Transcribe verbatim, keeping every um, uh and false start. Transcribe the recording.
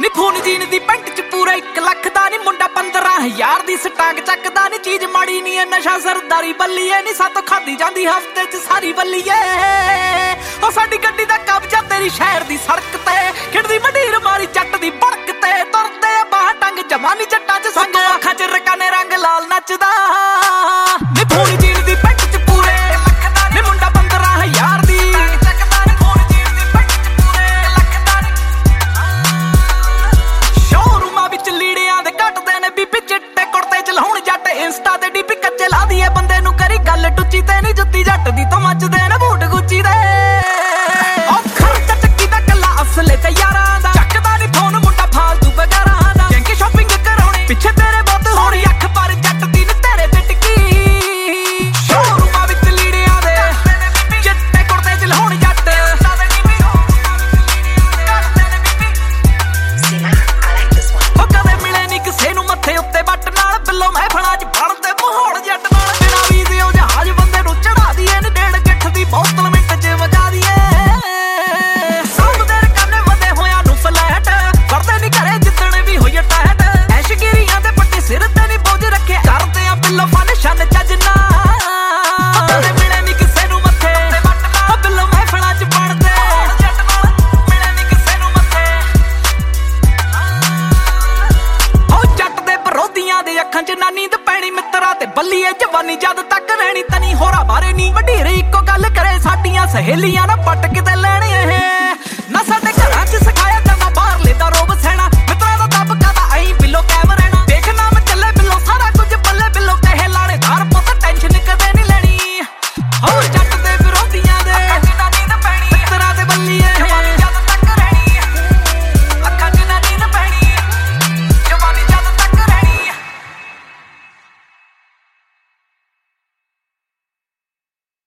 ਨੀ phone jean ਦੀ pant ਚ ਪੂਰਾ ਇੱਕ ਲੱਖ ਦਾ ਨੀ ਮੁੰਡਾ ਪੰਦਰਾਂ ਹਜ਼ਾਰ ਦੀ ਸਟਾਕ ਚੱਕਦਾ ਨੀ ਚੀਜ਼ ਮਾੜੀ ਨੀ ਐ ਨਸ਼ਾ ਸਰਦਾਰੀ ਬੱਲੀਏ ਨੀ ਸਾਤੋਂ ਖਾਦੀ ਜਾਂਦੀ ਹਫਤੇ ਚ ਸਾਰੀ ਬੱਲੀਏ ਉਹ ਸਾਡੀ ਗੱਡੀ ਦਾ ਕਬਜ਼ਾ ਤੇਰੀ ਸ਼ਹਿਰ ਦੀ ਸੜਕ ਤੇ ਖਿੜਦੀ ਮੰਡੀਰ ਮਾਰੀ ਜੱਟ ਦੀ ਬੜਕ ਤੇ ਤੁਰਦੇ ਬਾਹ ਟੰਗ ਜਮਾਨੀ ਜੱਟਾਂ ਚ ਸੰਗ ਅੱਖਾਂ ਚ ਰਕਾਨੇ ਰੰਗ ਲਾਲ ਨੱਚਦਾ ਨੀ ਫੋਨ ਜੀਨ ਦੀ ਪੈਂਟ ਚ ਪੂਰੇ ਲੱਖ ਦਾ ਨੀ ਮੁੰਡਾ ਪੰਦਰਾਂ ਹਜ਼ਾਰ ਦੀ ਇੰਸਟਾ ਤੇ ਡੀਪੀ ਕੱਚੇ ਲਾ ਦੀਏ ਬੰਦੇ ਨੂੰ ਕਰੀ ਗੱਲ ਟੁੱਚੀ ਤੇ ਨਹੀਂ ਜੁੱਤੀ ਜੱਟ ਦੀ ਤੋਂ ਮੱਚਦੇ ਨੇ ਬੂਟ ਗੁੱਚੀ ਦੇ ਉਹ ਖਰਚਾ ਚੱਕੀ ਦਾ ਕੱਲਾ ਅਸਲੇ ਤੇ ਯਾਰਾਂ ਦਾ ਚੱਕਦਾ ਨਹੀਂ ਫੋਨ ਮੁੰਡਾ ਫਾਲਤੂ ਬਗਾਰਾਂ ਦਾ ਜੈਂਕੀ ਸ਼ਾਪਿੰਗ ਕਰਾਉਣੀ ਪਿੱਛੇ ਤੇਰੇ ਬਹੁਤ ਹੋਣੀ ਅੱਖ ਪਰ ਜੱਟ ਦੀ ਨੀ ਤੇਰੇ ਤੇ ਟਿੱਕੀ ਸ਼ੋਰੂਮਾਂ ਵਿੱਚ ਲੀੜਿਆਂ ਦੇ ਚਿੱਟੇ ਕੁੜਤੇ ਚ ਲਾਉਣ ਜੱਟ ਉਹ ਕਦੇ ਮਿਲੇ ਨਹੀਂ ਕਿਸੇ ਨੂੰ ਮੱਥੇ ਉੱਤੇ ਬੱਟ ਨਾਲ ਬਿੱਲੋ ਮੈਂ ਫਣਾ ਚ ਬਣਦੇ ਮਾਹੌਲ ਜੱਟ ਨਾਲ ਬਿਨਾ ਵੀਜ਼ੇ ਉਹ ਜਹਾਜ਼ ਬੰਦੇ ਨੂੰ ਚੜਾ ਦੀਏ ਨੀ ਡੇਢ ਗਿੱਠ ਦੀ ਬੋਤਲ ਮਿੰਟ ਚ ਵਜਾ ਦੀਏ ਸਾਹਮਣੇ ਰਕਾਨੇ ਵਧੇ ਹੋਇਆਂ ਨੂੰ ਫਲੈਟ ਵਰਦੇ ਨੀ ਘਰੇ ਜਿੱਦਣ ਵੀ ਹੋਈ ਟੈਟ ਐਸ਼ਗਿਰੀਆਂ ਦੇ ਪੱਟੇ ਸਿਰ ਤੇ ਨੀ ਬੋਝ ਰੱਖੇ ਕਰਦੇ ਆ ਬਿੱਲੋ ਫਨ ਸ਼ਨ ਚੱਜਣਾ ਕਦੇ ਮਿਲੇ ਨੀ ਕਿਸੇ ਨੂੰ ਮੱਥੇ ਉਹ ਬਿੱਲੋ ਮੈਂ ਫਣਾ ਚ ਬਣਦੇ ਜੱਟ ਨਾਲ ਮਿਲੇ ਨੀ ਕਿਸੇ ਨੂੰ ਮੱਥੇ ਉਹ ਜੱਟ ਦੇ ਵਿਰੋਧੀਆਂ ਦੇ ਅੱਖਾਂ ਚ ਨਾ ਨੀਂਦ ਪੈਣੀ ਮਿੱਤਰਾਂ ਤੇ ਬੱਲੀਏ ਜਵਾਨੀ ਜਦ ਤੱਕ ਰਹਿਣੀ ਤਨੀ ਹੋਰਾਂ ਬਾਰੇ ਨੀ ਵਡੇਰੇ ਇੱਕੋ ਗੱਲ ਕਰੇ ਸਾਡੀਆਂ ਸਹੇਲੀਆਂ ਨਾ ਪੱਟ ਕਿਤੇ ਲੈਣੇ ਇਹ